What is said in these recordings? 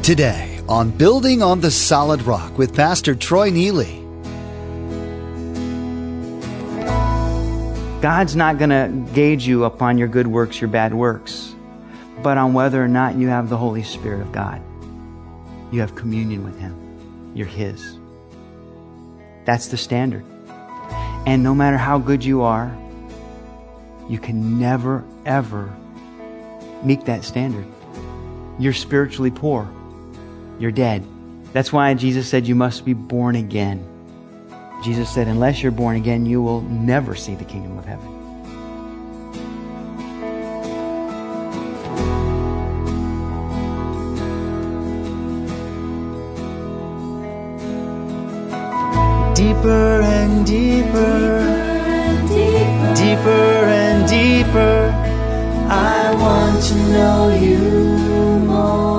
Today on Building on the Solid Rock with Pastor Troy Neely. God's not going to gauge you upon your good works, your bad works, but on whether or not you have the Holy Spirit of God. You have communion with Him. You're His. That's the standard. And no matter how good you are, you can never, ever meet that standard. You're spiritually poor. You're dead. That's why Jesus said you must be born again. Jesus said, unless you're born again, you will never see the kingdom of heaven. Deeper and deeper, deeper and deeper, I want to know you more.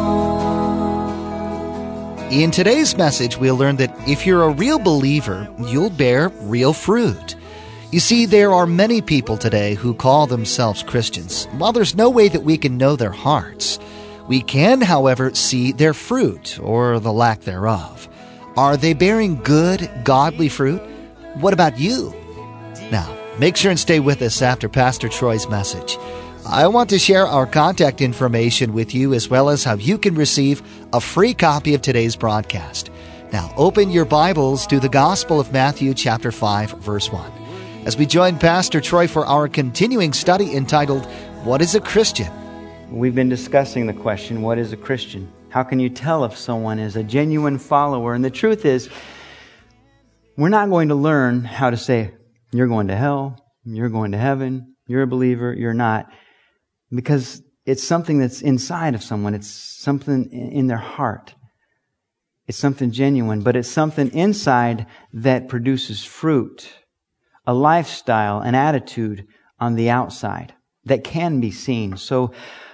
In today's message, we'll learn that if you're a real believer, you'll bear real fruit. You see, there are many people today who call themselves Christians. While there's no way that we can know their hearts, we can, however, see their fruit or the lack thereof. Are they bearing good, godly fruit? What about you? Now, make sure and stay with us after Pastor Troy's message. I want to share our contact information with you as well as how you can receive a free copy of today's broadcast. Now, open your Bibles to the Gospel of Matthew chapter 5, verse 1. As we join Pastor Troy for our continuing study entitled, What is a Christian? We've been discussing the question, what is a Christian? How can you tell if someone is a genuine follower? And the truth is, we're not going to learn how to say, you're going to hell, you're going to heaven, you're a believer, you're not. Because it's something that's inside of someone. It's something in their heart. It's something genuine, but it's something inside that produces fruit, a lifestyle, an attitude on the outside that can be seen. So,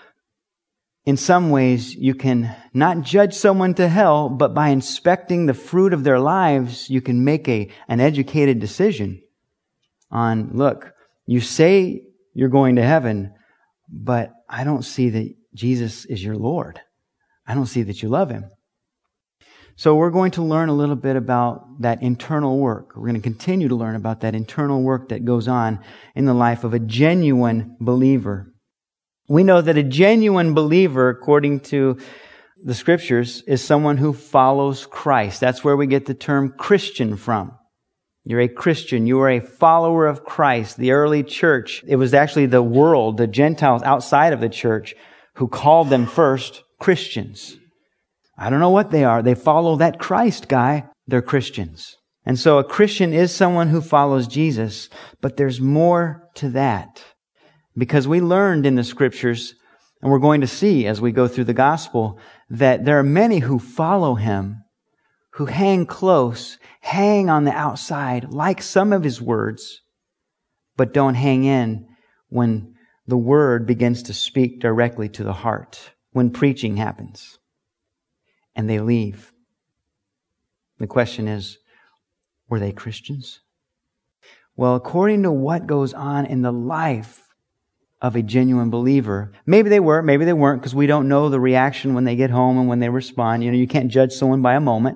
in some ways, you can not judge someone to hell, but by inspecting the fruit of their lives, you can make an educated decision on, look, you say you're going to heaven, but I don't see that Jesus is your Lord. I don't see that you love Him. So we're going to learn a little bit about that internal work. We're going to continue to learn about that internal work that goes on in the life of a genuine believer. We know that a genuine believer, according to the Scriptures, is someone who follows Christ. That's where we get the term Christian from. You're a Christian. You are a follower of Christ. The early church, it was actually the world, the Gentiles outside of the church, who called them first Christians. I don't know what they are. They follow that Christ guy. They're Christians. And so a Christian is someone who follows Jesus, but there's more to that. Because we learned in the Scriptures, and we're going to see as we go through the gospel, that there are many who follow Him, who hang close, hang on the outside, like some of His words, but don't hang in when the Word begins to speak directly to the heart, when preaching happens, and they leave. The question is, were they Christians? Well, according to what goes on in the life of a genuine believer, maybe they were, maybe they weren't, because we don't know the reaction when they get home and when they respond. You can't judge someone by a moment.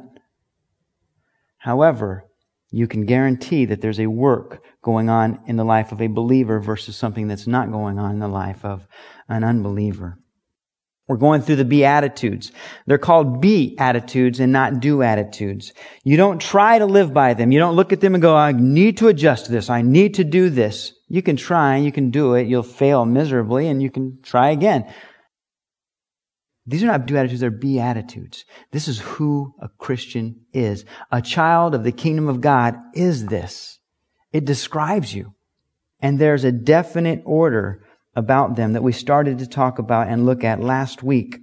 However, you can guarantee that there's a work going on in the life of a believer versus something that's not going on in the life of an unbeliever. We're going through the Beatitudes. They're called be attitudes and not do attitudes. You don't try to live by them. You don't look at them and go, I need to adjust this. I need to do this. You can try, you can do it. You'll fail miserably and you can try again. These are not do attitudes, they're be attitudes. This is who a Christian is. A child of the kingdom of God is this. It describes you. And there's a definite order about them that we started to talk about and look at last week.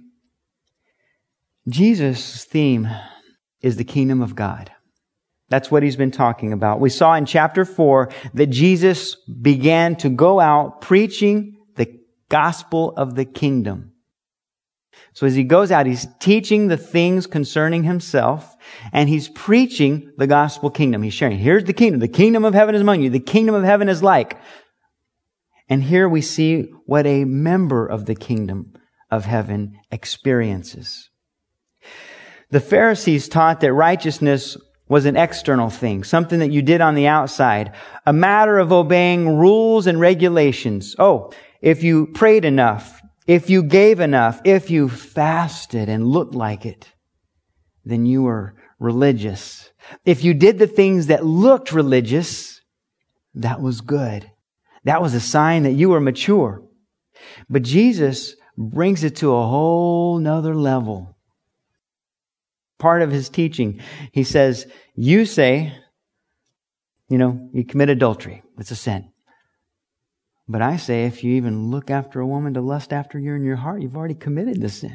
Jesus' theme is the kingdom of God. That's what He's been talking about. We saw in chapter 4 that Jesus began to go out preaching the gospel of the kingdom. So as He goes out, He's teaching the things concerning Himself, and He's preaching the gospel kingdom. He's sharing, here's the kingdom. The kingdom of heaven is among you. The kingdom of heaven is like. And here we see what a member of the kingdom of heaven experiences. The Pharisees taught that righteousness was an external thing, something that you did on the outside, a matter of obeying rules and regulations. Oh, if you prayed enough, if you gave enough, if you fasted and looked like it, then you were religious. If you did the things that looked religious, that was good. That was a sign that you were mature. But Jesus brings it to a whole nother level. Part of His teaching, He says, you say, you commit adultery. It's a sin. But I say, if you even look after a woman to lust after her in your heart, you've already committed the sin.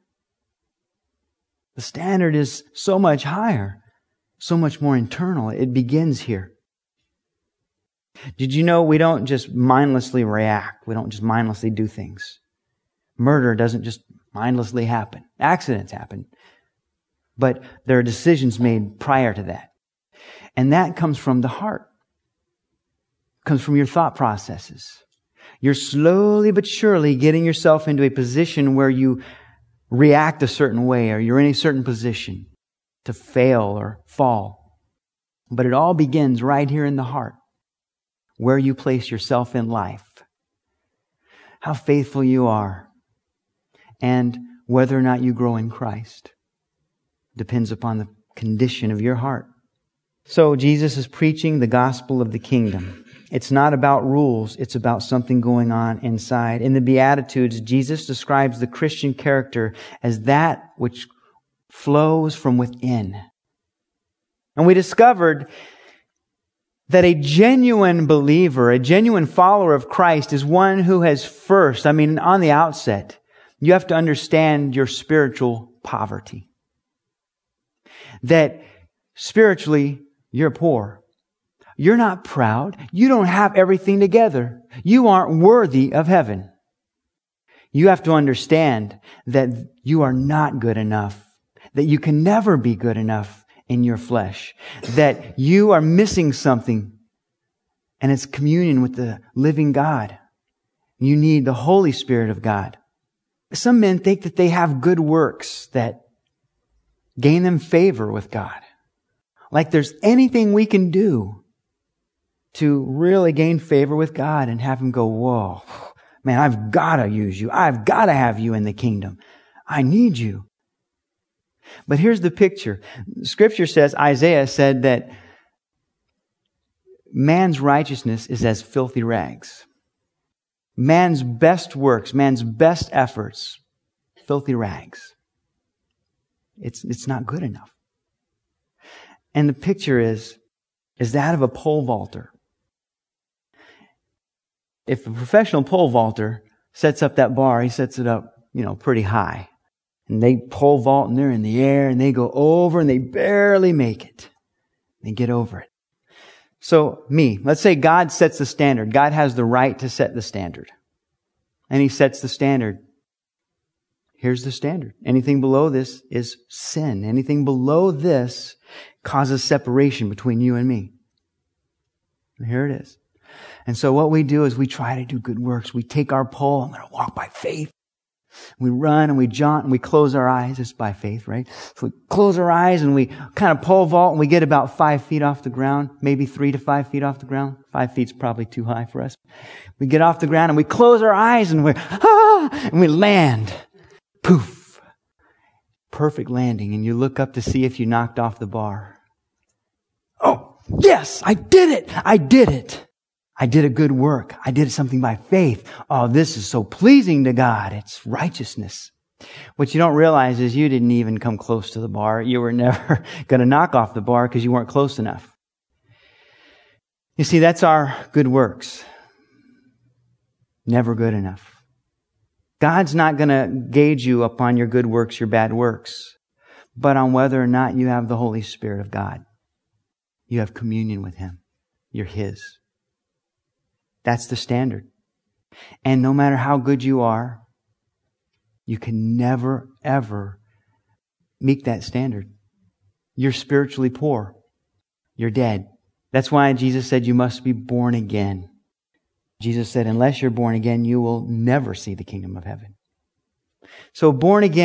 The standard is so much higher, so much more internal. It begins here. Did you know we don't just mindlessly react? We don't just mindlessly do things. Murder doesn't just mindlessly happen. Accidents happen. But there are decisions made prior to that. And that comes from the heart. Comes from your thought processes. You're slowly but surely getting yourself into a position where you react a certain way, or you're in a certain position to fail or fall. But it all begins right here in the heart, where you place yourself in life, how faithful you are, and whether or not you grow in Christ depends upon the condition of your heart. So Jesus is preaching the gospel of the kingdom. It's not about rules. It's about something going on inside. In the Beatitudes, Jesus describes the Christian character as that which flows from within. And we discovered that a genuine believer, a genuine follower of Christ is one who has first, on the outset, you have to understand your spiritual poverty. That spiritually, you're poor. You're not proud. You don't have everything together. You aren't worthy of heaven. You have to understand that you are not good enough. That you can never be good enough in your flesh. That you are missing something. And it's communion with the living God. You need the Holy Spirit of God. Some men think that they have good works that gain them favor with God. Like there's anything we can do to really gain favor with God and have Him go, whoa, man, I've got to use you. I've got to have you in the kingdom. I need you. But here's the picture. Scripture says, Isaiah said that man's righteousness is as filthy rags. Man's best works, man's best efforts, filthy rags. It's not good enough. And the picture is that of a pole vaulter. If a professional pole vaulter sets up that bar, he sets it up, pretty high. And they pole vault and they're in the air and they go over and they barely make it. They get over it. So let's say God sets the standard. God has the right to set the standard. And He sets the standard. Here's the standard. Anything below this is sin. Anything below this causes separation between you and me. And here it is. And so what we do is we try to do good works. We take our pole. I'm going to walk by faith. We run and we jaunt and we close our eyes. It's by faith, right? So we close our eyes and we kind of pole vault and we get about 5 feet off the ground, maybe 3 to 5 feet off the ground. 5 feet's probably too high for us. We get off the ground and we close our eyes and and we land. Poof. Perfect landing. And you look up to see if you knocked off the bar. Oh, yes, I did it. I did it. I did a good work. I did something by faith. Oh, this is so pleasing to God. It's righteousness. What you don't realize is you didn't even come close to the bar. You were never going to knock off the bar because you weren't close enough. You see, that's our good works. Never good enough. God's not going to gauge you upon your good works, your bad works, but on whether or not you have the Holy Spirit of God. You have communion with Him. You're His. That's the standard. And no matter how good you are, you can never, ever meet that standard. You're spiritually poor. You're dead. That's why Jesus said you must be born again. Jesus said, unless you're born again, you will never see the kingdom of heaven. So born again,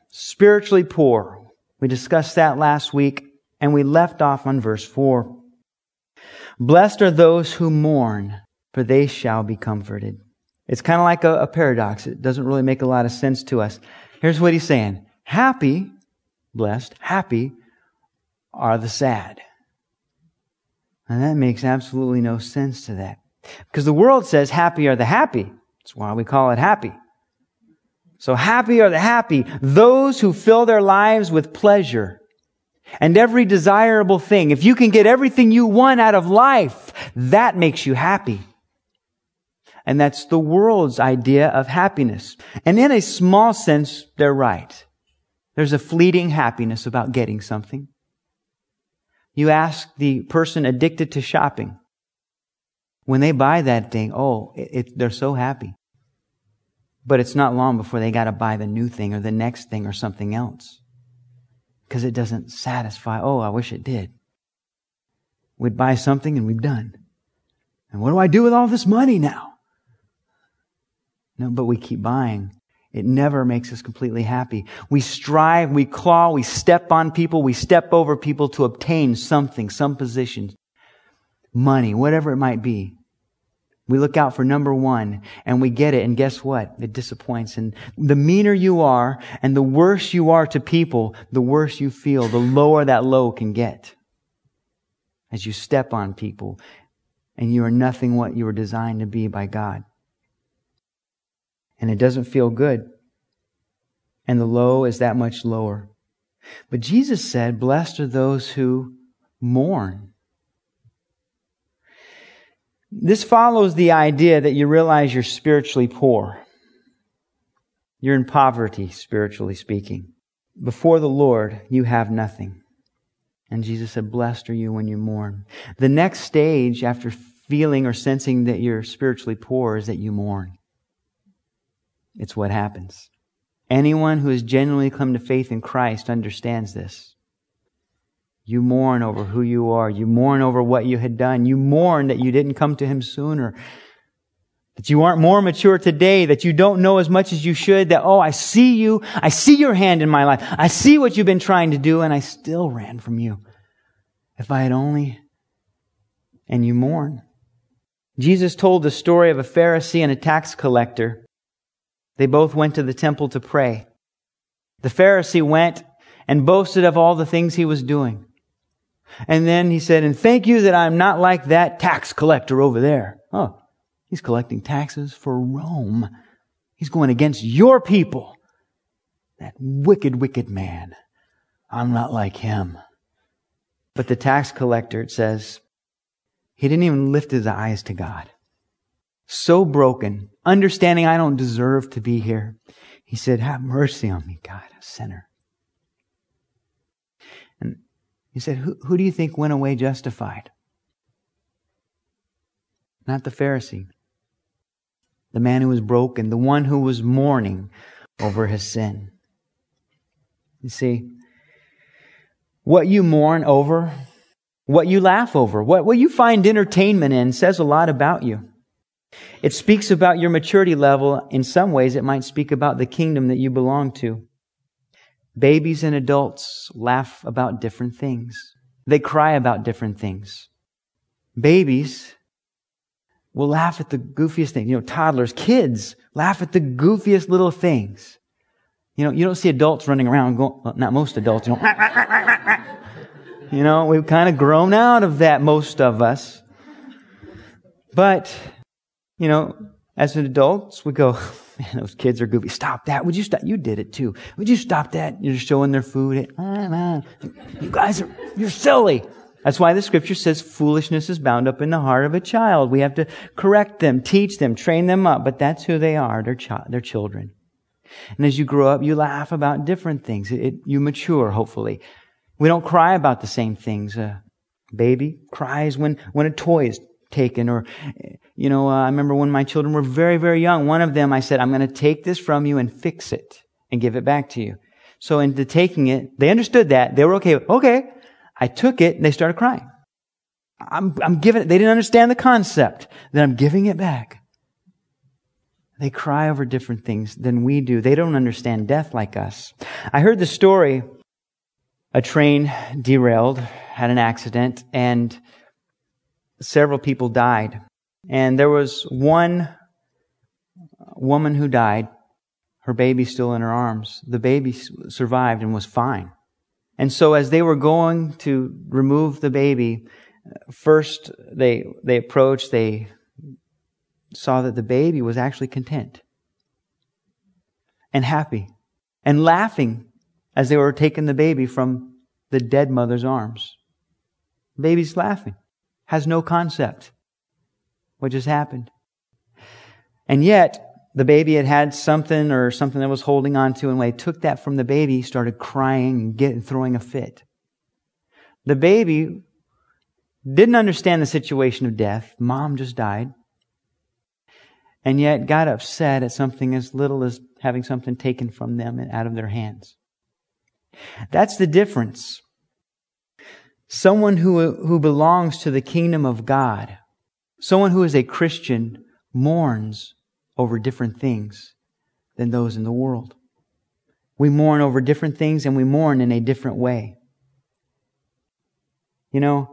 spiritually poor. We discussed that last week, and we left off on verse 4. Blessed are those who mourn, for they shall be comforted. It's kind of like a paradox. It doesn't really make a lot of sense to us. Here's what he's saying. Happy, blessed, happy are the sad. And that makes absolutely no sense to that. Because the world says happy are the happy. That's why we call it happy. So happy are the happy, those who fill their lives with pleasure and every desirable thing. If you can get everything you want out of life, that makes you happy. And that's the world's idea of happiness. And in a small sense, they're right. There's a fleeting happiness about getting something. You ask the person addicted to shopping. When they buy that thing, they're so happy. But it's not long before they got to buy the new thing or the next thing or something else. Because it doesn't satisfy. Oh, I wish it did. We'd buy something and we're done. And what do I do with all this money now? No, but we keep buying. It never makes us completely happy. We strive, we claw, we step on people, we step over people to obtain something, some position, money, whatever it might be. We look out for number one and we get it, and guess what? It disappoints. And the meaner you are and the worse you are to people, the worse you feel, the lower that low can get. As you step on people and you are nothing what you were designed to be by God. And it doesn't feel good. And the low is that much lower. But Jesus said, blessed are those who mourn. This follows the idea that you realize you're spiritually poor. You're in poverty, spiritually speaking. Before the Lord, you have nothing. And Jesus said, blessed are you when you mourn. The next stage after feeling or sensing that you're spiritually poor is that you mourn. It's what happens. Anyone who has genuinely come to faith in Christ understands this. You mourn over who you are. You mourn over what you had done. You mourn that you didn't come to Him sooner. That you aren't more mature today. That you don't know as much as you should. That, I see you. I see your hand in my life. I see what you've been trying to do, and I still ran from you. If I had only... And you mourn. Jesus told the story of a Pharisee and a tax collector. They both went to the temple to pray. The Pharisee went and boasted of all the things he was doing. And then he said, and thank you that I'm not like that tax collector over there. Oh, he's collecting taxes for Rome. He's going against your people. That wicked, wicked man. I'm not like him. But the tax collector, it says, he didn't even lift his eyes to God. So broken, understanding I don't deserve to be here. He said, have mercy on me, God, a sinner. And he said, who do you think went away justified? Not the Pharisee. The man who was broken, the one who was mourning over his sin. You see, what you mourn over, what you laugh over, what you find entertainment in says a lot about you. It speaks about your maturity level. In some ways, it might speak about the kingdom that you belong to. Babies and adults laugh about different things. They cry about different things. Babies will laugh at the goofiest things. Toddlers, kids laugh at the goofiest little things. You don't see adults running around going, well, not most adults, we've kind of grown out of that, most of us. But as adults, we go, man, those kids are goofy. Stop that. Would you stop? You did it too. Would you stop that? You're showing their food. You guys you're silly. That's why the scripture says foolishness is bound up in the heart of a child. We have to correct them, teach them, train them up. But that's who they are. They're children. And as you grow up, you laugh about different things. You mature, hopefully. We don't cry about the same things. A baby cries when a toy is taken, or I remember when my children were very, very young, one of them, I said, I'm going to take this from you and fix it and give it back to you. So into taking it, they understood that. They were okay. Okay. I took it and they started crying. I'm giving it. They didn't understand the concept that I'm giving it back. They cry over different things than we do. They don't understand death like us. I heard the story, a train derailed, had an accident, and several people died. And there was one woman who died. Her baby's still in her arms. The baby survived and was fine. And so as they were going to remove the baby, first they approached, they saw that the baby was actually content and happy and laughing as they were taking the baby from the dead mother's arms. The baby's laughing, has no concept what just happened. And yet, the baby had something that was holding on to, and when they took that from the baby, he started crying and throwing a fit. The baby didn't understand the situation of death. Mom just died. And yet got upset at something as little as having something taken from them and out of their hands. That's the difference. Someone who belongs to the kingdom of God, someone who is a Christian, mourns over different things than those in the world. We mourn over different things, and we mourn in a different way. You know,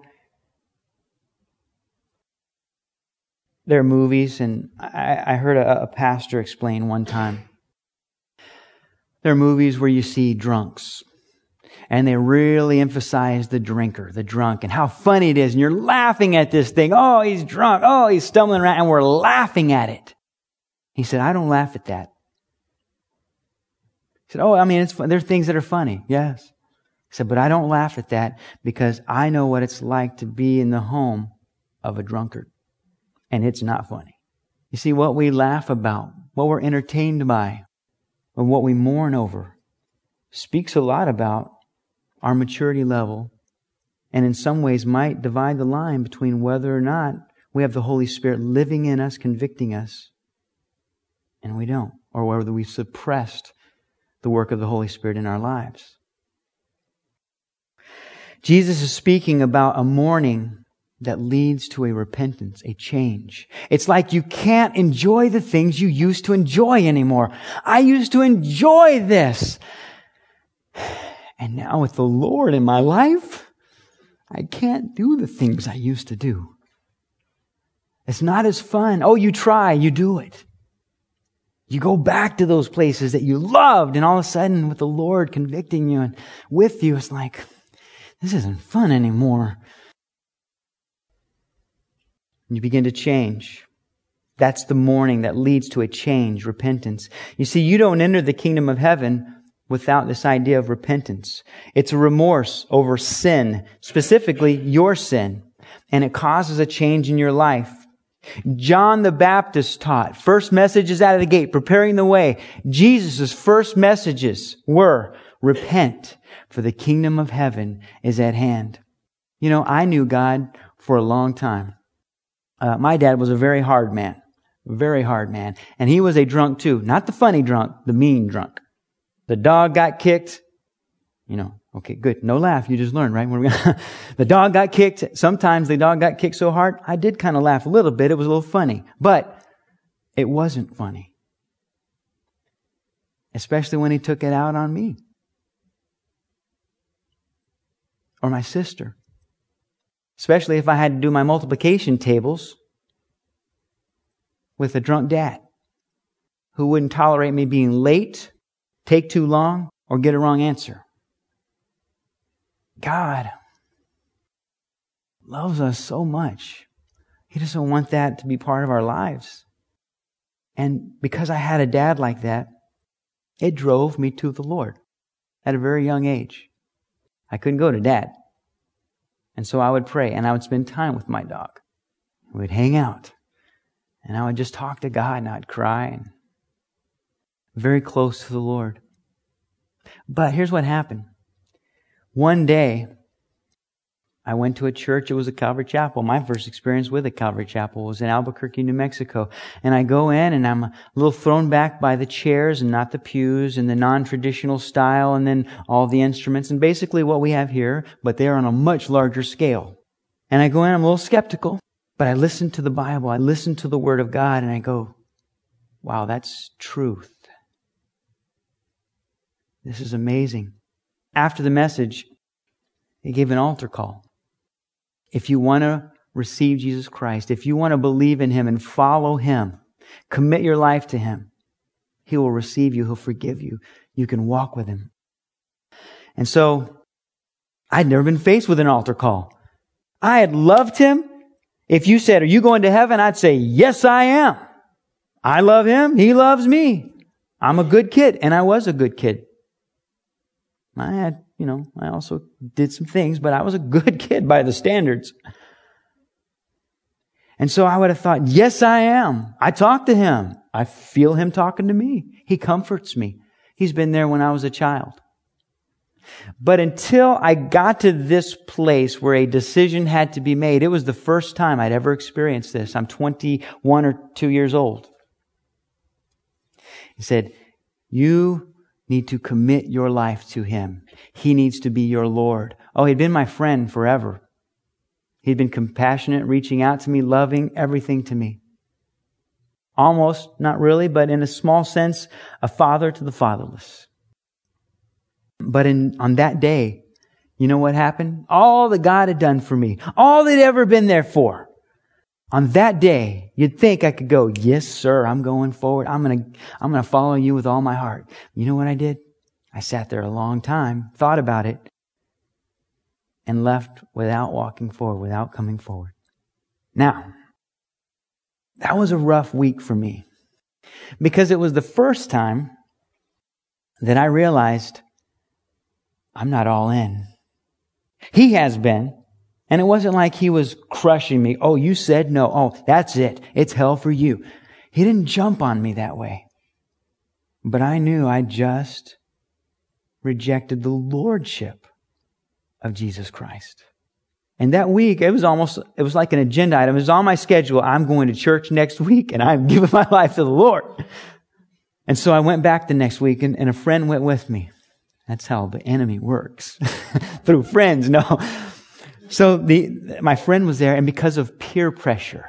there are movies, and I heard a pastor explain one time. There are movies where you see drunks, and they really emphasize the drinker, the drunk, and how funny it is, and you're laughing at this thing. Oh, he's drunk. Oh, he's stumbling around, and we're laughing at it. He said, I don't laugh at that. He said, oh, I mean, it's fun. There are things that are funny. Yes. He said, but I don't laugh at that because I know what it's like to be in the home of a drunkard. And it's not funny. You see, what we laugh about, what we're entertained by, or what we mourn over, speaks a lot about our maturity level, and in some ways might divide the line between whether or not we have the Holy Spirit living in us, convicting us, and we don't, or whether we've suppressed the work of the Holy Spirit in our lives. Jesus is speaking about a mourning that leads to a repentance, a change. It's like you can't enjoy the things you used to enjoy anymore. I used to enjoy this. And now with the Lord in my life, I can't do the things I used to do. It's not as fun. Oh, you try, you do it. You go back to those places that you loved, and all of a sudden with the Lord convicting you and with you, it's like, this isn't fun anymore. And you begin to change. That's the mourning that leads to a change, repentance. You see, you don't enter the kingdom of heaven without this idea of repentance. It's a remorse over sin, specifically your sin, and it causes a change in your life. John the Baptist taught, first messages out of the gate, preparing the way. Jesus' first messages were, repent, for the kingdom of heaven is at hand. You know, I knew God for a long time. My dad was a very hard man. And he was a drunk too. Not the funny drunk, the mean drunk. The dog got kicked. You know, okay, good. No laugh. You just learned, right? The dog got kicked. Sometimes the dog got kicked so hard, I did kind of laugh a little bit. It was a little funny. But it wasn't funny. Especially when he took it out on me. Or my sister. Especially if I had to do my multiplication tables with a drunk dad who wouldn't tolerate me being late, take too long, or get a wrong answer. God loves us so much. He doesn't want that to be part of our lives. And because I had a dad like that, it drove me to the Lord at a very young age. I couldn't go to Dad. And so I would pray and I would spend time with my dog. We'd hang out. And I would just talk to God and I'd cry. And very close to the Lord. But here's what happened. One day, I went to a church. It was a Calvary Chapel. My first experience with a Calvary Chapel was in Albuquerque, New Mexico. And I go in and I'm a little thrown back by the chairs and not the pews and the non-traditional style and then all the instruments and basically what we have here, but they're on a much larger scale. And I go in, I'm a little skeptical, but I listen to the Bible. I listen to the Word of God and I go, Wow, that's truth. This is amazing. After the message, he gave an altar call. If you want to receive Jesus Christ, if you want to believe in Him and follow Him, commit your life to Him, He will receive you. He'll forgive you. You can walk with Him. And so, I'd never been faced with an altar call. I had loved Him. If you said, are you going to heaven? I'd say, yes, I am. I love Him. He loves me. I'm a good kid. And I was a good kid. I also did some things, but I was a good kid by the standards. And so I would have thought, yes, I am. I talk to Him. I feel Him talking to me. He comforts me. He's been there when I was a child. But until I got to this place where a decision had to be made, it was the first time I'd ever experienced this. I'm 21 or 2 years old. He said, you need to commit your life to Him. He needs to be your Lord. Oh, he'd been my friend forever. He'd been compassionate, reaching out to me, loving everything to me. Almost, not really, but in a small sense, a father to the fatherless. But on that day, you know what happened? All that God had done for me, all that He'd ever been there for. On that day, you'd think I could go, yes, sir, I'm going forward. I'm going to follow you with all my heart. You know what I did? I sat there a long time, thought about it, and left without walking forward, without coming forward. Now, that was a rough week for me because it was the first time that I realized I'm not all in. He has been. And it wasn't like He was crushing me. Oh, you said no. Oh, that's it. It's hell for you. He didn't jump on me that way. But I knew I just rejected the lordship of Jesus Christ. And that week, it was like an agenda item. It was on my schedule. I'm going to church next week and I'm giving my life to the Lord. And so I went back the next week and a friend went with me. That's how the enemy works. Through friends, no. So my friend was there, and because of peer pressure,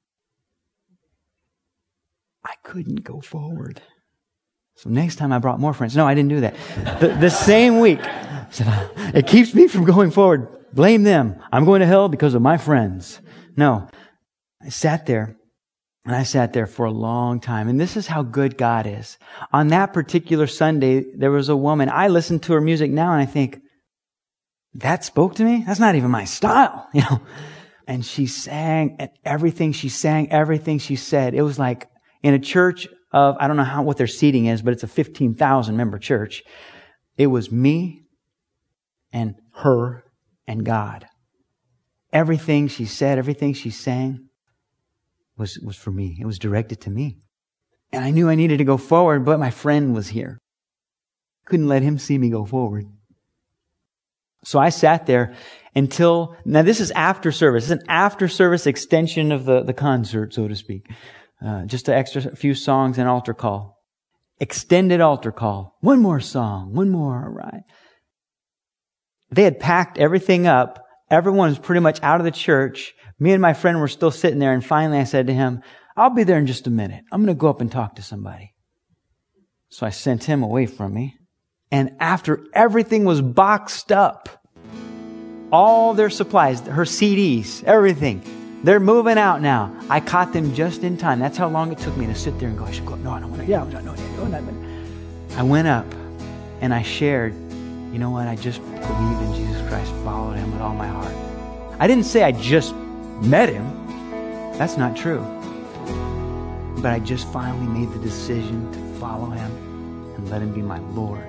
I couldn't go forward. So next time I brought more friends. No, I didn't do that. The same week, it keeps me from going forward. Blame them. I'm going to hell because of my friends. No, I sat there for a long time. And this is how good God is. On that particular Sunday, there was a woman. I listen to her music now and I think, that spoke to me? That's not even my style, And she sang, and everything she sang, everything she said. It was like in a church of, I don't know what their seating is, but it's a 15,000 member church. It was me and her and God. Everything she said, everything she sang was for me. It was directed to me. And I knew I needed to go forward, but my friend was here. Couldn't let him see me go forward. So I sat there until, now this is after service. It's an after service extension of the concert, so to speak. Just an extra few songs and altar call. Extended altar call. One more song. One more. All right. They had packed everything up. Everyone was pretty much out of the church. Me and my friend were still sitting there. And finally I said to him, I'll be there in just a minute. I'm going to go up and talk to somebody. So I sent him away from me. And after everything was boxed up, all their supplies, her CDs, everything, they're moving out now. I caught them just in time. That's how long it took me to sit there and go, I should go. No, I don't want to. Yeah, no. I went up and I shared, you know what? I just believed in Jesus Christ, followed Him with all my heart. I didn't say I just met Him. That's not true. But I just finally made the decision to follow Him and let Him be my Lord.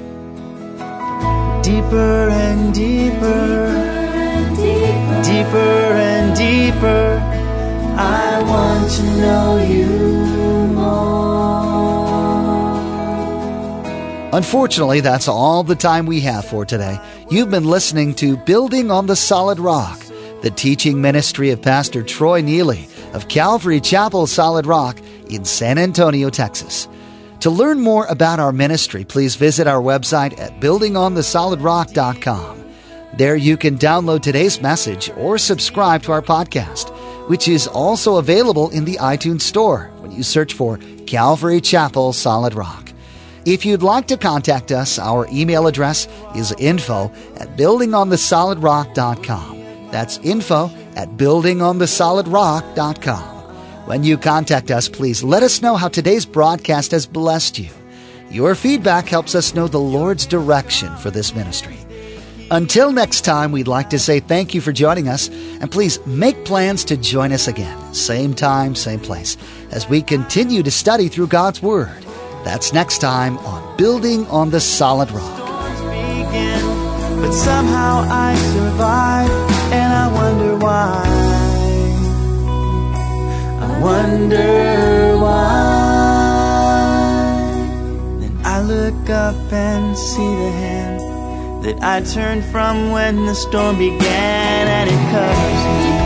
Deeper and deeper, deeper and deeper, I want to know You more. Unfortunately, that's all the time we have for today. You've been listening to Building on the Solid Rock, the teaching ministry of Pastor Troy Neely of Calvary Chapel Solid Rock in San Antonio, Texas. To learn more about our ministry, please visit our website at buildingonthesolidrock.com. There you can download today's message or subscribe to our podcast, which is also available in the iTunes Store when you You search for Calvary Chapel Solid Rock. If you'd like to contact us, our email address is info@buildingonthesolidrock.com. That's info@buildingonthesolidrock.com. When you contact us, please let us know how today's broadcast has blessed you. Your feedback helps us know the Lord's direction for this ministry. Until next time, we'd like to say thank you for joining us, and please make plans to join us again, same time, same place, as we continue to study through God's Word. That's next time on Building on the Solid Rock. Storms begin, but somehow I survive, and I wonder why. I wonder why. Then I look up and see the hand that I turned from when the storm began, and it covers me.